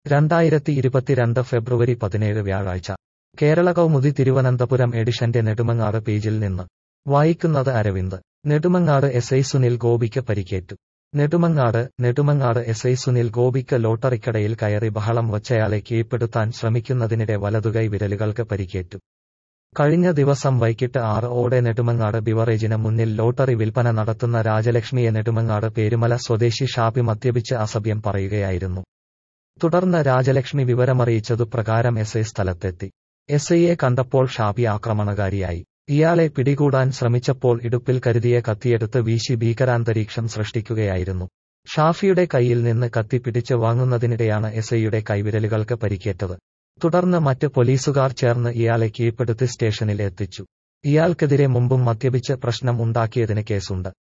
2022 ഫെബ്രുവരി 17 വ്യാഴാഴ്ച കേരള കൗമുദി തിരുവനന്തപുരം എഡിഷന്റെ നെടുമങ്ങാട് പേജിൽ നിന്ന് വായിക്കുന്നത് അരവിന്ദ്. നെടുമങ്ങാട് എസ്ഐ സുനിൽ ഗോപിക്ക് പരിക്കേറ്റു. നെടുമങ്ങാട് എസ്ഐ സുനിൽ ഗോപിക്ക് ലോട്ടറിക്കടയിൽ കയറി ബഹളം വച്ചയാളെ കീഴ്പ്പെടുത്താൻ ശ്രമിക്കുന്നതിനിടെ വലതുകൈ വിരലുകൾക്ക് പരിക്കേറ്റു. കഴിഞ്ഞ ദിവസം വൈകിട്ട് 6 നെടുമങ്ങാട് ബിവറേജിന് മുന്നിൽ ലോട്ടറി വിൽപ്പന നടത്തുന്ന രാജലക്ഷ്മിയെ നെടുമങ്ങാട് പേരുമല സ്വദേശി ഷാബി മദ്യപിച്ച് അസഭ്യം പറയുകയായിരുന്നു. തുടർന്ന് രാജലക്ഷ്മി വിവരമറിയിച്ചതു പ്രകാരം എസ്ഐ സ്ഥലത്തെത്തി. എസ്ഐയെ കണ്ടപ്പോൾ ഷാബി ആക്രമണകാരിയായി. ഇയാളെ പിടികൂടാൻ ശ്രമിച്ചപ്പോൾ ഇടുപ്പിൽ കരുതിയ കത്തിയെടുത്ത് വീശി ഭീകരാന്തരീക്ഷം സൃഷ്ടിക്കുകയായിരുന്നു. ഷാഫിയുടെ കൈയിൽ നിന്ന് കത്തി പിടിച്ച് വാങ്ങുന്നതിനിടെയാണ് എസ്ഐയുടെ കൈവിരലുകൾക്ക് പരിക്കേറ്റത്. തുടർന്ന് മറ്റ് പോലീസുകാർ ചേർന്ന് ഇയാളെ കീഴ്പ്പെടുത്തി സ്റ്റേഷനിൽ എത്തിച്ചു. ഇയാൾക്കെതിരെ മുമ്പും മദ്യപിച്ച് പ്രശ്നം ഉണ്ടാക്കിയതിന് കേസുണ്ട്.